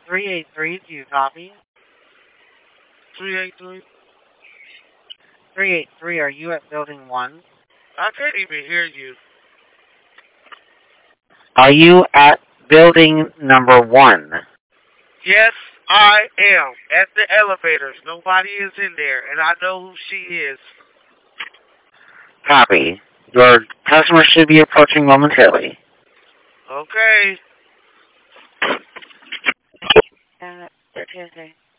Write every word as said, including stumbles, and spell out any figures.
three eight three, do you copy? three eight three? three eight three, are you at building one? I can't even hear you. Are you at building number one? Yes, I am. At the elevators. Nobody is in there, and I know who she is. Copy. Your customer should be approaching momentarily. Okay. Uh, thirteen,